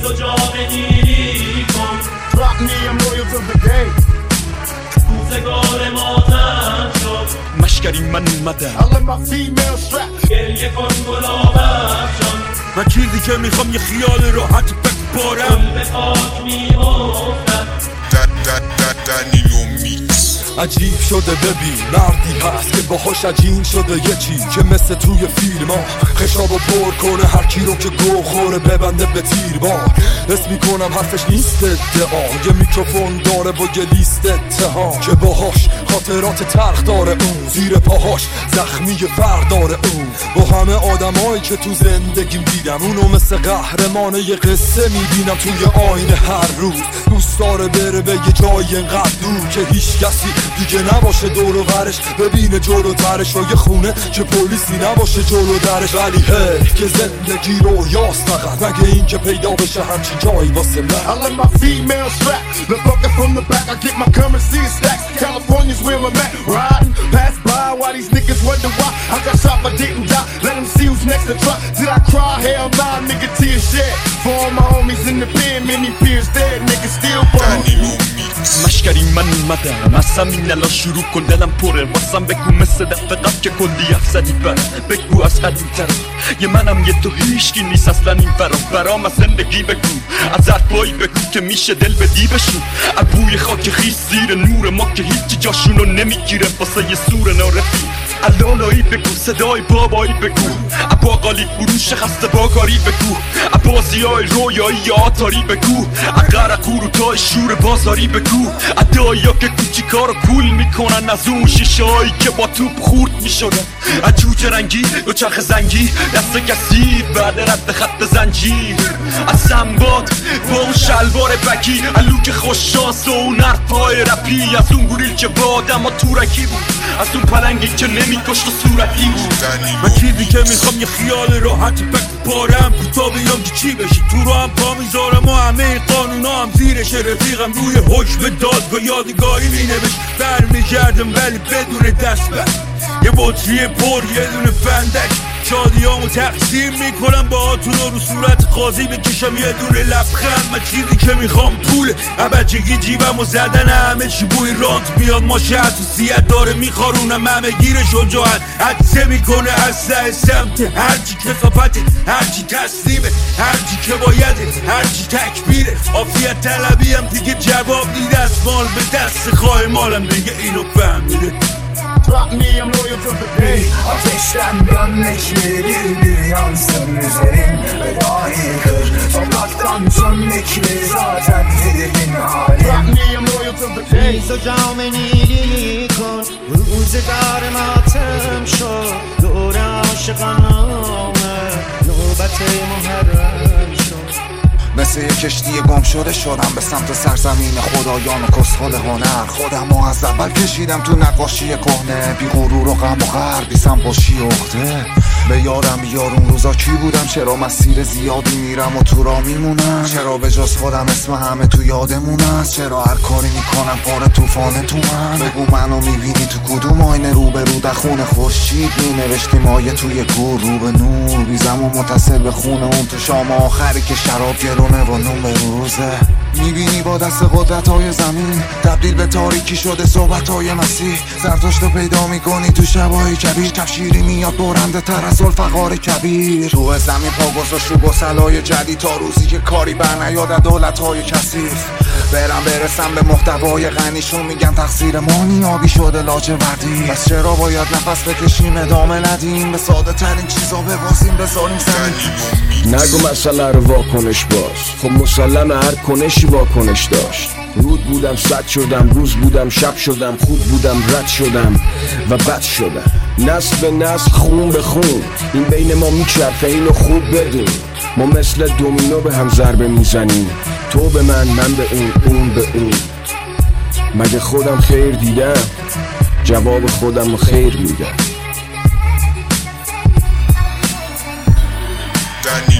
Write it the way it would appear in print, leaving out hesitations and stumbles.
میز و جام نیلی کن. Drop me, I'm loyal to the game. روزگار ماتم شد مشکری من اومدم I let my female strap. گریه کن گلابم شد. من چیزی که میخوام یه خیال راحت بسپارم. گل به خاک میافتد. دنیلو میکس. عجیب شده ببین مردی هست که باهاش عجین شده یه چیز که مثل توی فیلم ها خشابو پر کنه هر کی رو که گو خوره ببنده به تیر با. حس میکنم حرفش نیست ادعا، یه میکروفون داره با یه لیست اتهام که باهاش خاطرات تلخ داره اون، زیر پاهاش زخمی فرد داره اون. با همه آدمایی که تو زندگیم دیدم اونو مثل قهرمان یه قصه میبینم توی آینه هر روز. دوست داره بره به یه جای انقدر دور که هیچ کسی دیگه نباشه دور و برش، ببینه جلوترش و یه خونه که پلیسی نباشه جلو درش. ولی هی که زندگی رو یاست فقط مگه این که پیدا بشه همچین جایی واسه من. I let my female strap. The bucket from the back, I get my currency in stacks. California's where I'm at. Riding past by while these niggas wonder why I got shot but didn't die. Let them see who's next to try. Did I cry? Hell nah, nigga, tears shed. For all my homies in the pen, many peers dead. Niggas still دنیلو میکس. مشکری من اومدم از همین الان شروع کن دلم پره واسم بگو مثل دفعه قبل که کلی حرف زدی بر بگو از قدیم تر یه منم یه تو هیشکی نیست اصلا این برام از زندگی بگو از حرفایی بگو که میشه دل بدی بشون از بوی خاک خیس زیر نور ما که هیچی جاشونو نمیگیره واسه یه سور نارفی علالایی بگو صدای بابایی بگو باقالی فروش خسته باکاری بگو بازی های رویایی آتاری بگو قرقور و تای شور بازاری بگو ادایی ها که کوچیکا رو کول میکنن از اون شیشه هایی که با توپ خورد میشونن از جوجه رنگی و چرخ زنگی دست کسی بعد رد خط زنجیر از سنباد با اون شلوار بگی الوک خوششانس و اون حرفای رپی از اون گوریل که با آدم ها تورکی بود از اون پلنگی که نمیکشت و صورتی بود من چیزی که میخوام یه خیال راحت بسپارم کوتا بیام که چی بشه تو رو هم پا میذارم و همه قانونا هم زیرش رفیقم روی حکم دادگاه یادگاری مینوشت برمیگردم ولی بدون دست بر یه بطری پر یه دونه فندک شادیامو تقسیم میکنم با تو رو صورت قاضی بکشم یه دونه لبخند من چیزی که میخوام پوله بچگی جیبمو زدن همه چی بوی رانت میاد ماشه حساسیت داره میخارونم همه گیر شجاعت حدسه میکنه از سمت هرچی کسافته هرچی تسلیمه هرچی که بایده هرچی تکبیره عافیت طلبی هم دیگه جواب نیده از مال به دست خواه maalem دیگه اینو فهمیده. Drop me, I'm loyal to the game. Ateşten gömlekleri bir yansın üzerin ve dahi kır Sokaktan çömlekli zaten tedirgin halim Drop me, I'm loyal to the game. میز و جام نیلی کن روزگار ماتم شد دور عاشقانه نوبت محرم شد مثل یه کشتی گم شده شدم به سمت سرزمین خدایان و کسخال هنر خودم و از اول کشیدم تو نقاشی کهنه بی غرور و غم و غر بی سنباشی اخته به یارم یارون روزا کی بودم چرا مسیر زیادی میرم و تو را میمونم چرا به جز خودم اسم همه تو یادمون است چرا هر کاری میکنم پاره توفانه تو من بگو منو میبینی تو کدوم آینه رو به رو در خونه خورشید مینوشتیم آیه توی گور رو به نور بیزم و متصل به خونه اون تو شام آخری که شراب گرونه و نون به روزه میبینی با دست قدرت های زمین تبدیل به تاریکی شده صحبت های مسیح زرتشت رو پیدا میکنی تو شبای کبیر کفشیری میاد برنده تر از الفقار کبیر تو زمین پا گذاشت رو گسلای جدید تا روزی که کاری بر نیاد دولت های کثیف برسم به محتوای غنیشون میگم تقصیر ما نیابی شده لاجوردی پس چرا باید نفس بکشیم ادامه ندیم به ساده ترین چیزا ببازیم بذاریم زمین نگو مسئله رو واکنش باز خب مسلمه هر کنشی واکنش داشت رود بودم صد شدم روز بودم شب شدم خوب بودم رد شدم و بد شدم نسل به نسل خون به خون این بین ما میچرخه اینو خوب بدون ما مثل دومینو به هم ضربه میزنیم تو به من به اون به اون مگه خودم خیر دیدم جواب خودم رو خیر میدم